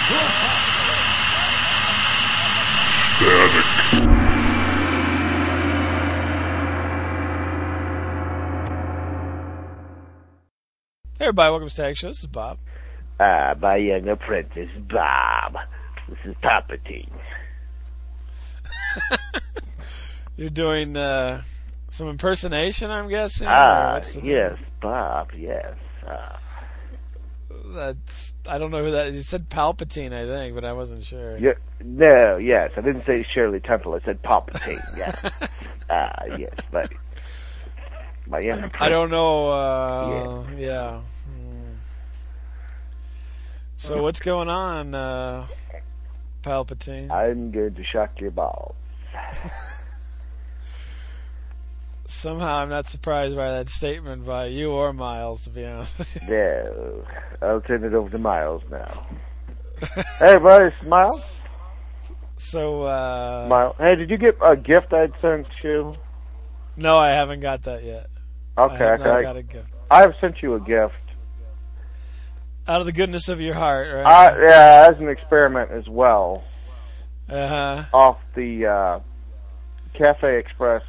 Hey everybody, welcome to Static Show. This is Bob. My young apprentice, Bob. This is Palpatine. You're doing some impersonation, I'm guessing? Yes, Bob, yes. I don't know who that is. You said Palpatine, I think, but I wasn't sure. Yes. I didn't say Shirley Temple. I said Palpatine, yes. Yes, but my young apprentice. I don't know, yeah. So what's going on, Palpatine? I'm going to shock your balls. Somehow I'm not surprised by that statement by you or Miles, to be honest with you. No, I'll turn it over to Miles now. Hey, buddy, it's Miles. So, Miles. Hey, did you get a gift I'd sent you? No, I haven't got that yet. Okay, I got a gift. I have sent you a gift. Out of the goodness of your heart, right? Yeah, as an experiment as well. Uh-huh. Off the Cafe Express.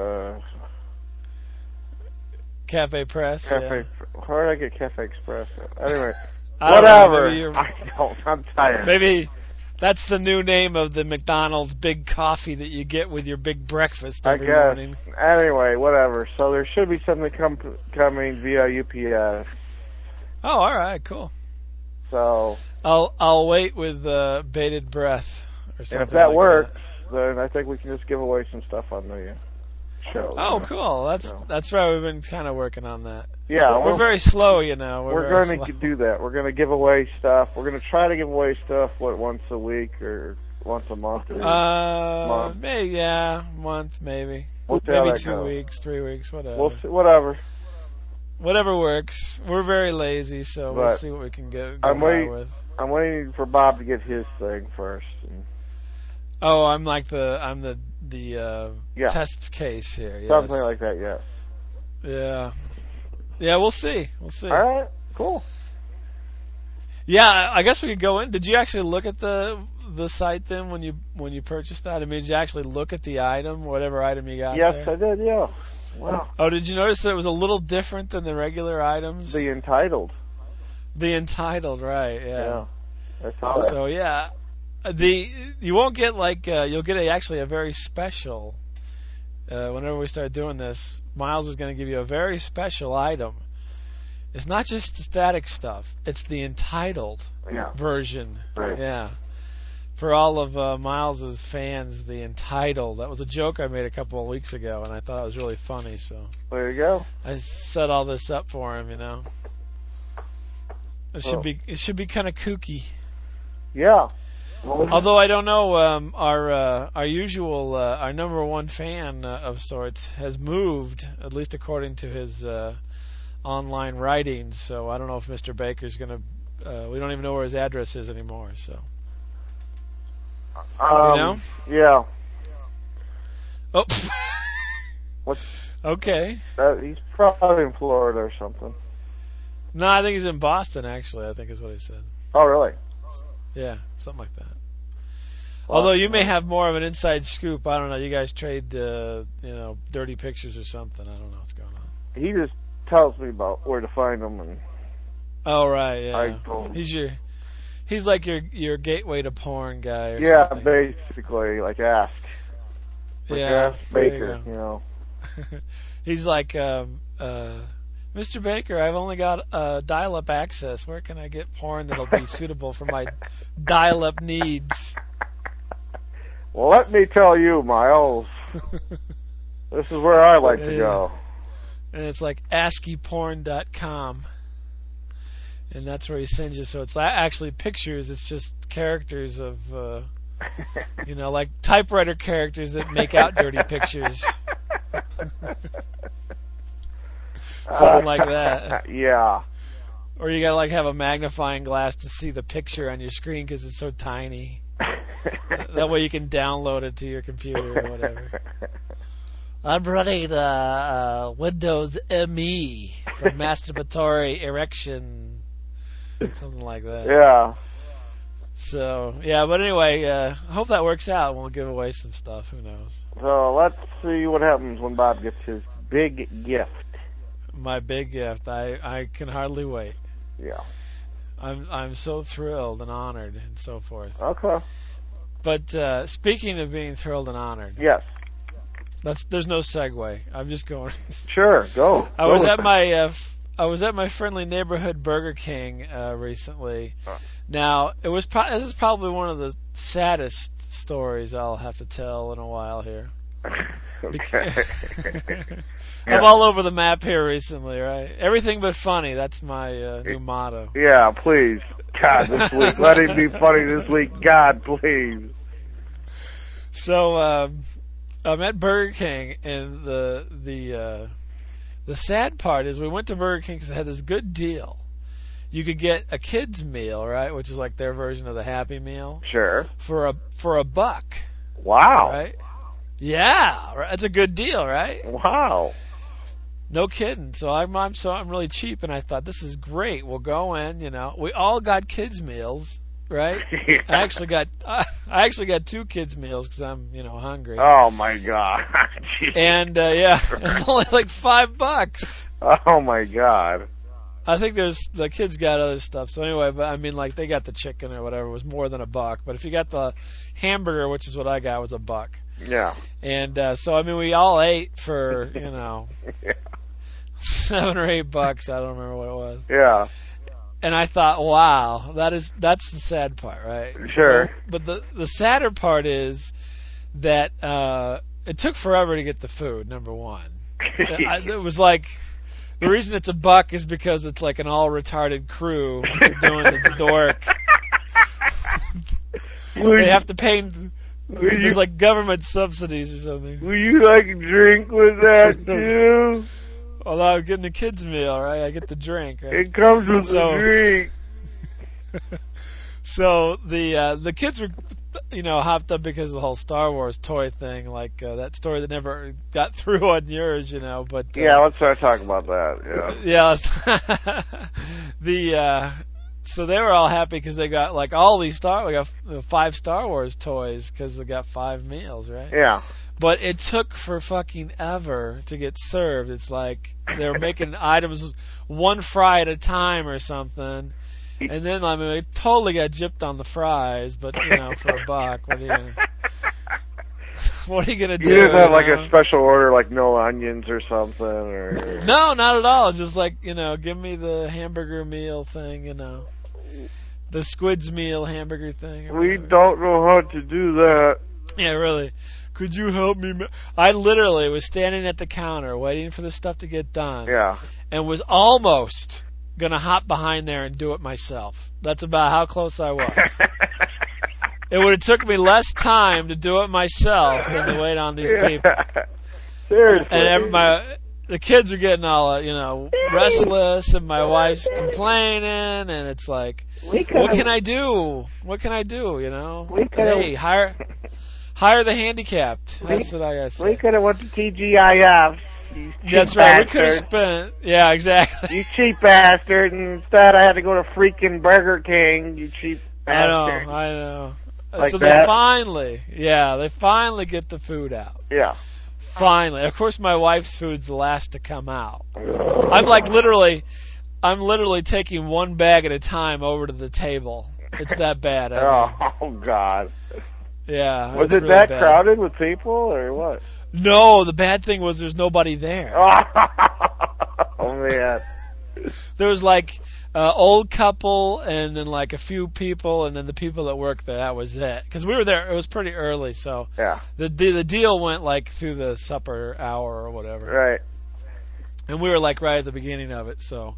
Cafe Press. Cafe. Yeah. Where did I get Cafe Express? Anyway, whatever. I'm tired. Maybe that's the new name of the McDonald's big coffee that you get with your big breakfast every morning. Anyway, whatever. So there should be something coming via UPS. Oh, all right, cool. So I'll wait with bated breath or something. And if that like works, that. then I think we can just give away some stuff on the show. Oh, cool. That's right. We've been kind of working on that. Yeah, we're very slow, you know. We're going to do that. We're going to give away stuff. We're going to try to give away stuff once a week or once a month. Maybe month maybe. We'll maybe 2 weeks, 3 weeks, whatever. We'll see, whatever. Whatever works. We're very lazy, so we'll see what we can get with. I'm waiting for Bob to get his thing first. Oh, I'm the test case here. Yes. Something like that, yeah. Yeah. Yeah, we'll see. All right, cool. Yeah, I guess we could go in. Did you actually look at the site then when you purchased that? I mean, did you actually look at the item, whatever item you got there? Yes, I did, yeah. Wow. Oh, did you notice that it was a little different than the regular items? The Entitled, right, yeah. I saw that. So, yeah. You won't get you'll get actually a very special, whenever we start doing this, Miles is going to give you a very special item. It's not just the static stuff, it's the Entitled version. Right. Yeah. For all of Miles's fans, the Entitled. That was a joke I made a couple of weeks ago, and I thought it was really funny, so. There you go. I set all this up for him, you know. It should be kind of kooky. Yeah. Although I don't know, our usual our number one fan of sorts has moved, at least according to his online writings. So I don't know if Mr. Baker's gonna. We don't even know where his address is anymore. So. You know? Yeah. Oh. What? Okay. He's probably in Florida or something. No, I think he's in Boston. Actually, I think is what he said. Oh, really? Yeah, something like that. Although you may have more of an inside scoop. I don't know. You guys trade, dirty pictures or something. I don't know what's going on. He just tells me about where to find them, and. Oh right, yeah. I told him. He's like your gateway to porn guy. Or something. Basically, like Ask. Ask Baker, you know. He's like, Mr. Baker, I've only got dial-up access. Where can I get porn that'll be suitable for my dial-up needs? Well, let me tell you, Miles. This is where I like to go. And it's like ASCIIporn.com. And that's where he sends you. So it's actually pictures. It's just characters of, like typewriter characters that make out dirty pictures. Something like that. Yeah. Or you gotta have a magnifying glass to see the picture on your screen because it's so tiny. That way you can download it to your computer or whatever. I'm running Windows ME for masturbatory erection. Something like that. Yeah. So, yeah, but anyway, I hope that works out. We'll give away some stuff. Who knows? So let's see what happens when Bob gets his big gift. My big gift. I can hardly wait. Yeah. I'm so thrilled and honored and so forth. Okay. But speaking of being thrilled and honored, Yes. there's no segue. I'm just going. Sure. Go. I was at my friendly neighborhood Burger King recently. Now this is probably one of the saddest stories I'll have to tell in a while here. Okay. I'm all over the map here recently, right? Everything but funny. That's my new motto. Yeah, please. God, this week. Let it be funny this week. God, please. So I'm at Burger King, and the sad part is we went to Burger King because it had this good deal. You could get a kid's meal, right, which is like their version of the Happy Meal, Sure. for $1. Wow. Right? Yeah, that's a good deal, right? Wow. No kidding. So I'm really cheap, and I thought this is great. We'll go in, We all got kids meals, right? Yeah. I actually got 2 kids meals because I'm hungry. Oh my God. Jeez. And it's only like $5. Oh my God. I think the kids got other stuff. So anyway, but I mean, like they got the chicken or whatever, it was more than $1. But if you got the hamburger, which is what I got, was $1. Yeah. And so I mean, we all ate for Yeah. $7 or $8. I don't remember what it was. Yeah. And I thought, wow, that's the sad part, right? Sure. So, but the sadder part is that it took forever to get the food. Number one, it was like. The reason it's $1 is because it's like an all retarded crew doing the dork. They have to pay. There's like government subsidies or something. Will you like a drink with that too? Although I'm getting a kid's meal, right? I get the drink. Right? It comes with a drink. So the kids were, hopped up because of the whole Star Wars toy thing, like that story that never got through on yours, But yeah, let's start talking about that. Yeah. So they were all happy because they got like all these we got 5 Star Wars toys because they got 5 meals, right? Yeah. But it took for fucking ever to get served. It's like they were making items 1 fry at a time or something. And then, I mean, we totally got gypped on the fries, but, for $1, what are you gonna do? You didn't have like a special order, like no onions or something, or? No, not at all. Just like, give me the hamburger meal thing, the squid's meal hamburger thing. We don't know how to do that. Yeah, really. Could you help me? I literally was standing at the counter waiting for the stuff to get done. Yeah. And was almost gonna hop behind there and do it myself. That's about how close I was. It would have took me less time to do it myself than to wait on these people. Seriously. And the kids are getting all, restless, and my wife's complaining, and it's like, what can I do? What can I do? Hey, hire the handicapped. That's what I gotta say. We could have went to TGIF. That's right. We could have spent. Yeah, exactly. You cheap bastard. And instead, I had to go to freaking Burger King. You cheap bastard. I know. Like so that? they finally get the food out. Yeah. Finally. Of course, my wife's food's the last to come out. I'm literally taking 1 bag at a time over to the table. It's that bad. Oh God. Yeah. Was it really that bad. crowded with people or what? No, the bad thing was there's nobody there. Oh man. There was like old couple and then like a few people and then the people that worked there. That was it. Because we were there. It was pretty early, so yeah. The deal went like through the supper hour or whatever. Right. And we were like right at the beginning of it, so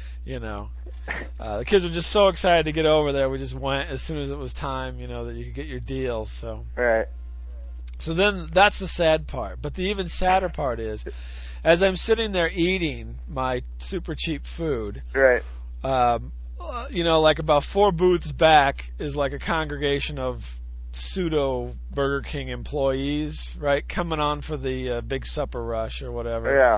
the kids were just so excited to get over there. We just went as soon as it was time, that you could get your deals. So. Right. So then that's the sad part. But the even sadder part is, as I'm sitting there eating my super cheap food, right. Like about 4 booths back is like a congregation of pseudo Burger King employees, right, coming on for the big supper rush or whatever. Yeah.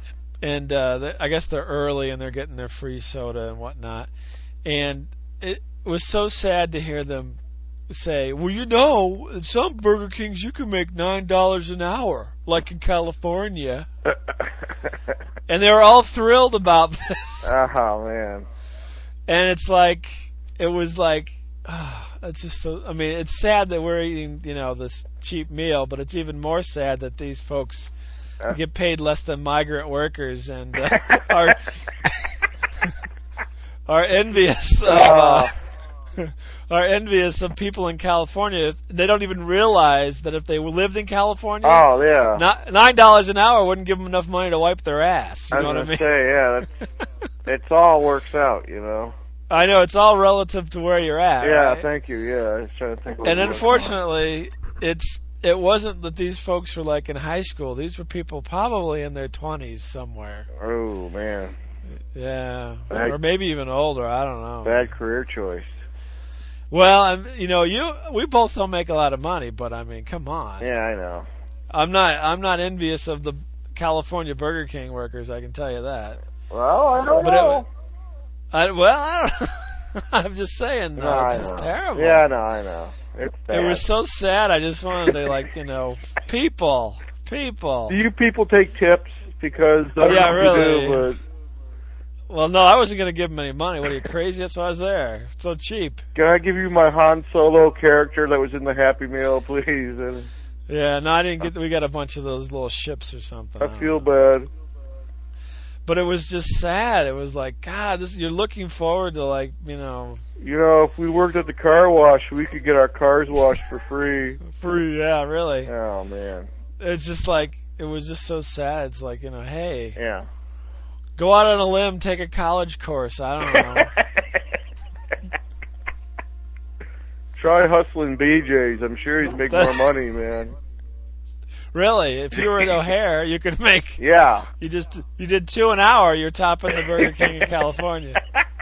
And I guess they're early and they're getting their free soda and whatnot. And was so sad to hear them say, well, you know, at some Burger Kings you can make $9 an hour, like in California. And they were all thrilled about this. Oh, man. And it's like, it was like, it's just so, I mean, it's sad that we're eating, you know, this cheap meal, but it's even more sad that these folks get paid less than migrant workers and are envious of, are envious of people in California. They don't even realize that if they lived in California, oh yeah, $9 an hour wouldn't give them enough money to wipe their ass. You know what I mean? Say, yeah, it's all works out, you know. I know, it's all relative to where you're at. Yeah, right? thank you. Yeah, I was trying to think. And unfortunately, it wasn't that these folks were like in high school. These were people probably in their 20s somewhere. Oh man. Yeah, or maybe even older. I don't know. Bad career choice. Well, you know, we both don't make a lot of money, but I mean, come on. Yeah, I know. I'm not envious of the California Burger King workers. I can tell you that. Well, I don't know. I don't. I'm just saying, though, No, it's just terrible. Yeah, no, I know. It's bad. It was so sad. I just wanted to, like, you know, people. Do you people take tips? Because yeah, really. Do, well, no, I wasn't going to give them any money. What, are you crazy? That's why I was there. It's so cheap. Can I give you my Han Solo character that was in the Happy Meal, please? And yeah, no, I didn't get. We got a bunch of those little ships or something. I feel bad. But it was just sad. It was like, God, you're looking forward to, like, you know. You know, if we worked at the car wash, we could get our cars washed for free. Free, yeah, really. Oh, man. It's just like, it was just so sad. It's like, you know, hey. Yeah. Go out on a limb, take a college course. I don't know. Try hustling BJ's. I'm sure he'd make more money, man. Really? If you were at O'Hare, you could make. Yeah. You did 2 an hour. You're topping the Burger King in California.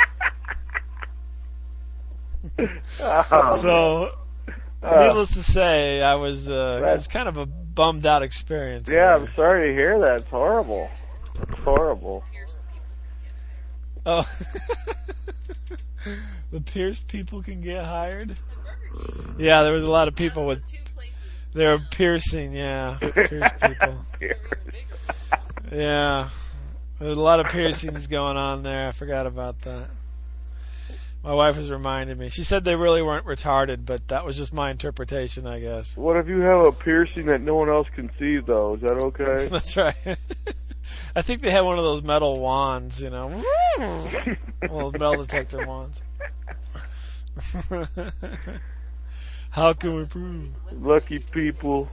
So, needless to say, it was kind of a bummed out experience. Yeah, I'm sorry to hear that. It's horrible. It's horrible. Oh. The pierced people can get hired? Yeah, there was a lot of people with. They were piercing, yeah. Pierced people. Yeah. There's a lot of piercings going on there. I forgot about that. My wife was reminding me. She said they really weren't retarded, but that was just my interpretation, I guess. What if you have a piercing that no one else can see, though? Is that okay? That's right. I think they had one of those metal wands, you know. Little metal detector wands. How can we prove? Lucky people.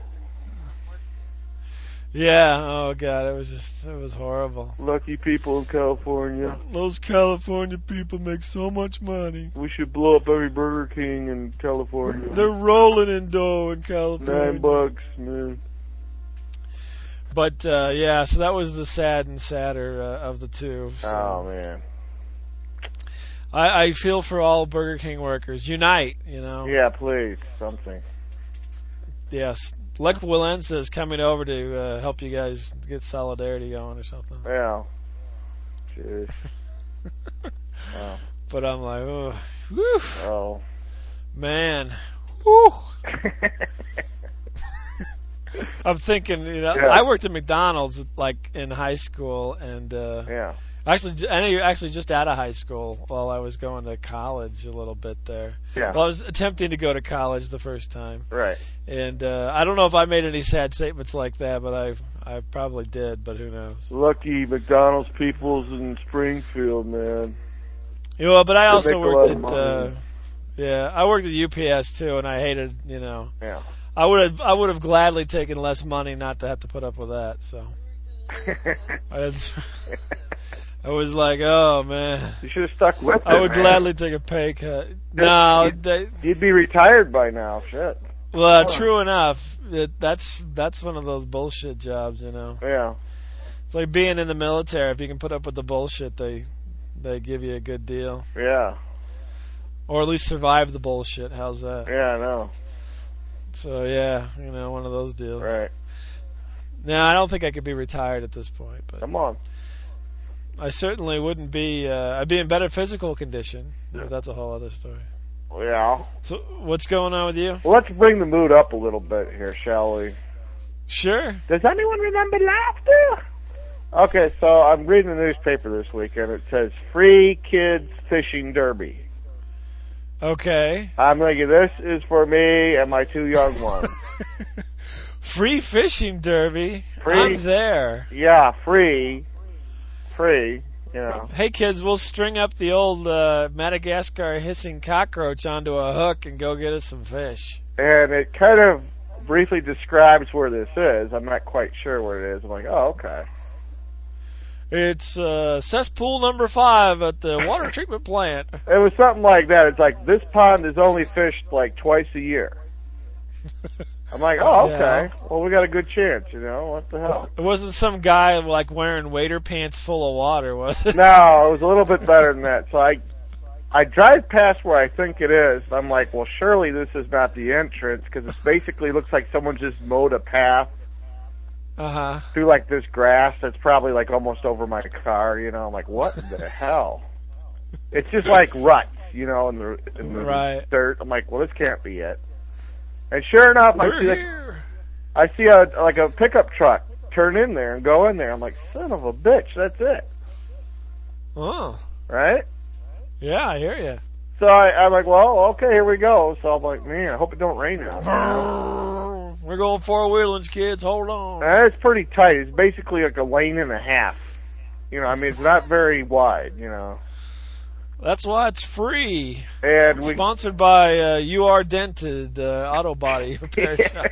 Yeah, oh God, it was horrible. Lucky people in California. Those California people make so much money. We should blow up every Burger King in California. They're rolling in dough in California. $9, man. But, yeah, so that was the sad and sadder of the two. So. Oh, man. I feel for all Burger King workers. Unite, you know. Yeah, please. Something. Yes. Lech Walesa is coming over to help you guys get solidarity going or something. Yeah. Jeez. Wow. But I'm like, oh, whew. Oh. Man. Whew. I'm thinking, you know, yeah. I worked at McDonald's like in high school, and yeah. Actually, just out of high school while I was going to college a little bit there. Yeah. Well, I was attempting to go to college the first time. Right. And I don't know if I made any sad statements like that, but I probably did, but who knows. Lucky McDonald's peoples in Springfield, man. You know, but I also make a worked lot of money. I worked at UPS too, and I hated, you know. Yeah. I would have gladly taken less money not to have to put up with that. So. I was like, oh man. You should have stuck with it. I would gladly take a pay cut. No, you'd be retired by now. Shit. Well, true enough. That's one of those bullshit jobs, you know. Yeah. It's like being in the military. If you can put up with the bullshit, they give you a good deal. Yeah. Or at least survive the bullshit. How's that? Yeah, I know. So yeah, you know, one of those deals. Right. No, I don't think I could be retired at this point. But come on. I certainly wouldn't be. I'd be in better physical condition. But that's a whole other story. Yeah. So, what's going on with you? Well, let's bring the mood up a little bit here, shall we? Sure. Does anyone remember laughter? Okay, so I'm reading the newspaper this week, and it says Free Kids Fishing Derby. Okay. I'm thinking this is for me and my 2 young ones. Free fishing derby. Free. I'm there. Yeah, free, you know. Hey kids, we'll string up the old Madagascar hissing cockroach onto a hook and go get us some fish. And it kind of briefly describes where this is. I'm not quite sure where it is. I'm like, oh, okay. It's cesspool number 5 at the water treatment plant. It was something like that. It's like, this pond is only fished like twice a year. I'm like, oh, okay. Yeah. Well, we got a good chance, you know. What the hell? It wasn't some guy like wearing waiter pants full of water, was it? No, it was a little bit better than that. So I drive past where I think it is. I'm like, well, surely this is not the entrance because it basically looks like someone just mowed a path through like this grass that's probably like almost over my car. You know, I'm like, what the hell? It's just like ruts, you know, in the right. dirt. I'm like, well, this can't be it. And sure enough, I see a pickup truck turn in there and go in there. I'm like, son of a bitch, that's it. Oh. Right? Yeah, I hear you. So I'm like, well, okay, here we go. So I'm like, man, I hope it don't rain out. We're going 4-wheelings, kids. Hold on. It's pretty tight. It's basically like a lane and a half. You know, I mean, it's not very wide, you know. That's why it's free. And sponsored by UR Dented Auto Body Repair Shop.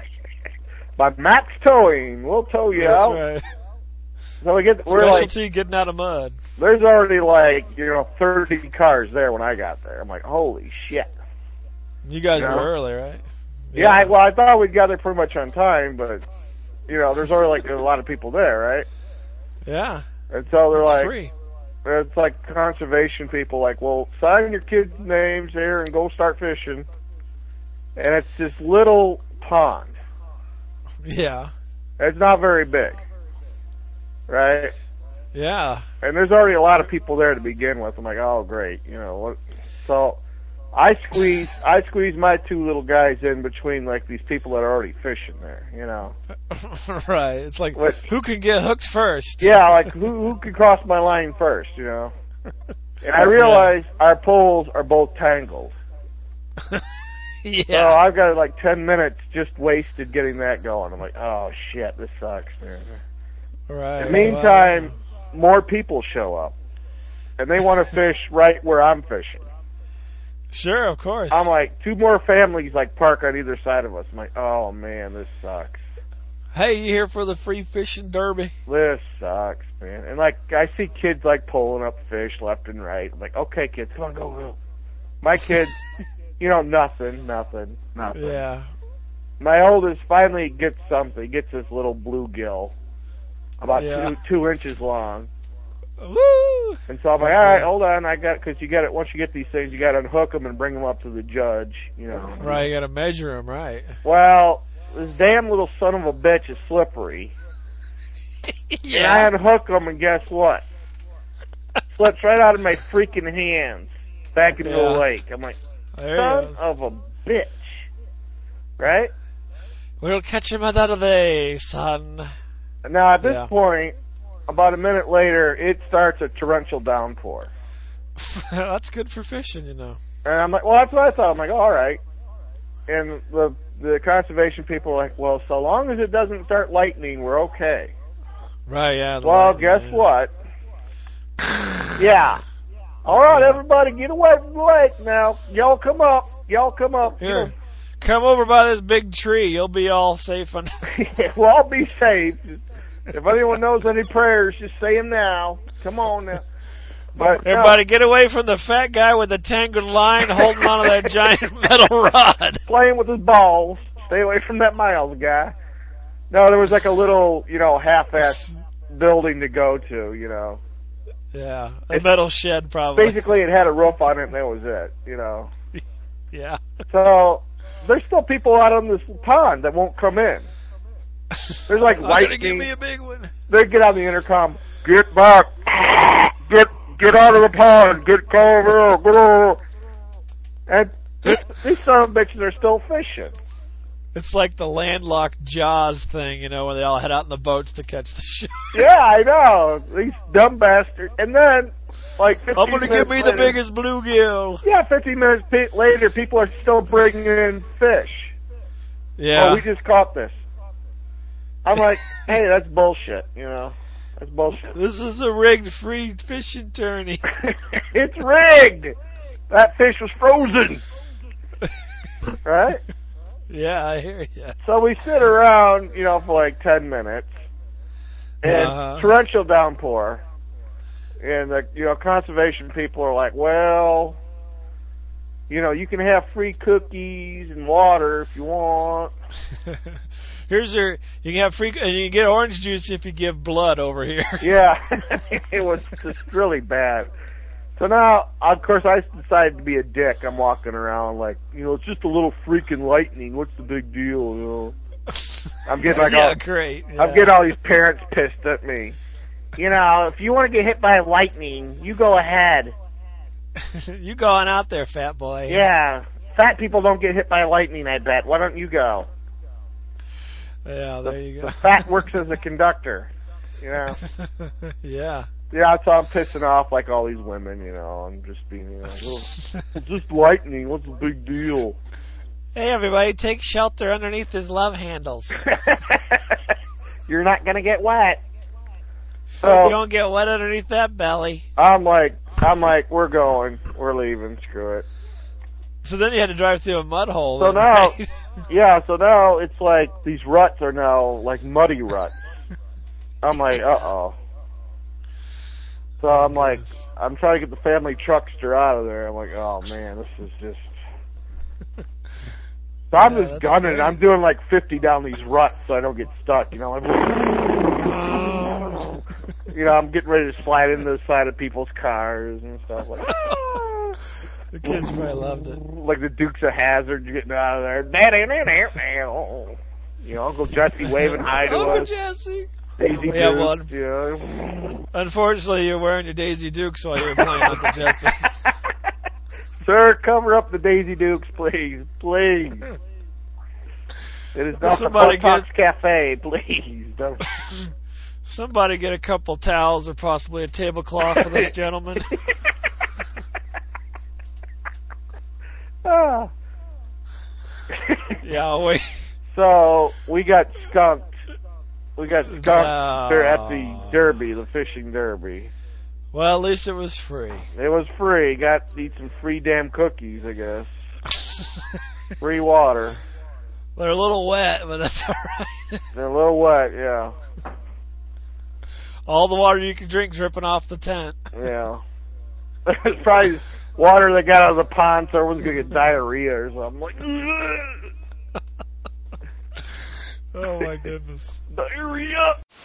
By Max Towing. We'll tow you That's out. Right. So we're Specialty like, getting out of mud. There's already like, 30 cars there when I got there. I'm like, holy shit. You guys were early, right? Yeah, I thought we'd got there pretty much on time, but, there's already like a lot of people there, right? Yeah. And so they're like, free. It's like conservation people like, well, sign your kids' names here and go start fishing. And it's this little pond. Yeah. It's not very big. Right? Yeah. And there's already a lot of people there to begin with. I'm like, oh, great. So I squeeze my 2 little guys in between like these people that are already fishing there, Right. It's like, who can get hooked first? Yeah, like who can cross my line first, And I realize our poles are both tangled. Yeah. So I've got like 10 minutes just wasted getting that going. I'm like, oh shit, this sucks, man. Right. In the meantime, more people show up. And they want to fish right where I'm fishing. Sure, of course. I'm like, 2 more families like park on either side of us. I'm like, oh man, this sucks. Hey, you here for the free fishing derby? This sucks, man. And like, I see kids like pulling up fish left and right. I'm like, okay, kids, come on, go. My kids, nothing. Yeah. My oldest finally gets something. He gets this little bluegill, about 2 inches long. Woo! And so I'm like, all right, hold on, because once you get these things, you got to unhook them and bring them up to the judge, Right, you got to measure them, right? Well, this damn little son of a bitch is slippery. Yeah. And I unhook them, and guess what? Slips right out of my freaking hands back into the lake. I'm like, son of a bitch. Right? We'll catch him another day, son. Now, at this point, about a minute later, it starts a torrential downpour. That's good for fishing, And I'm like, well, that's what I thought. I'm like, all right. And the conservation people are like, well, so long as it doesn't start lightning, we're okay. Right, yeah. Well, guess what? Yeah. All right, everybody, get away from the lake now. Y'all come up. Here, come over by this big tree. You'll be all safe. We'll all be safe. If anyone knows any prayers, just say them now. Come on now. But everybody, get away from the fat guy with the tangled line holding onto that giant metal rod. Playing with his balls. Stay away from that Miles guy. No, there was like a little, half-ass building to go to, Yeah, a metal shed probably. Basically, it had a roof on it, and that was it, Yeah. So, there's still people out on this pond that won't come in. There's like lightning. Give me a big one. They get on the intercom, get back. get out of the pond, get over, and these son of bitches are still fishing. It's like the landlocked Jaws thing, you know, when they all head out in the boats to catch the shark. Yeah, I know. These dumb bastards. And then, like 15 I'm gonna give me later, the biggest bluegill. Yeah, 15 minutes later, people are still bringing in fish. Yeah. Oh, we just caught this. I'm like, hey, that's bullshit, you know. That's bullshit. This is a rigged free fishing tourney. It's rigged! That fish was frozen. Right? Yeah, I hear you. So we sit around, you know, for like 10 minutes. And torrential downpour. And the, you know, conservation people are like, well, you know, you can have free cookies and water if you want. You can have free, and you can get orange juice if you give blood over here. Yeah, it was just really bad. So now, of course, I decided to be a dick. I'm walking around like, you know, it's just a little freaking lightning. What's the big deal, you know? I'm getting like great. Yeah. I'm getting all these parents pissed at me. You know, if you want to get hit by lightning, you go ahead. You going out there, fat boy. Yeah. Fat people don't get hit by lightning, I bet. Why don't you go? Yeah, there you go. The fat works as a conductor, you know? Yeah. Yeah, so I'm pissing off like all these women, you know, I'm just being, you know, it's just lightning, what's the big deal? Hey everybody, take shelter underneath his love handles. You're not gonna get wet. So, you don't get wet underneath that belly. I'm like, we're leaving, screw it. So then you had to drive through a mud hole. So now, so now it's like these ruts are now like muddy ruts. I'm like, uh-oh. So I'm like, I'm trying to get the family truckster out of there. I'm like, oh man, this is just... So I'm just gunning. Great. I'm doing like 50 down these ruts so I don't get stuck, you know. You know, I'm getting ready to slide into the side of people's cars and stuff like that. The kids probably loved it. Like the Dukes of Hazzard getting out of there. You know, Uncle Jesse waving hi to us. Uncle Jesse. Daisy Dukes. Well, Yeah. Unfortunately, you're wearing your Daisy Dukes while you're playing Uncle Jesse. Sir, cover up the Daisy Dukes, please. Please. It is not the Pops Cafe, please. Don't. Somebody get a couple towels or possibly a tablecloth for this gentleman. Yeah, wait. So, we got skunked. There at the derby, the fishing derby. Well, at least it was free. It was free. Got to eat some free damn cookies, I guess. Free water. They're a little wet, but that's alright. They're a little wet, yeah. All the water you can drink dripping off the tent. Yeah. It's probably water that got out of the pond, so everyone's going to get diarrhea or something. Like, oh my goodness. Diarrhea!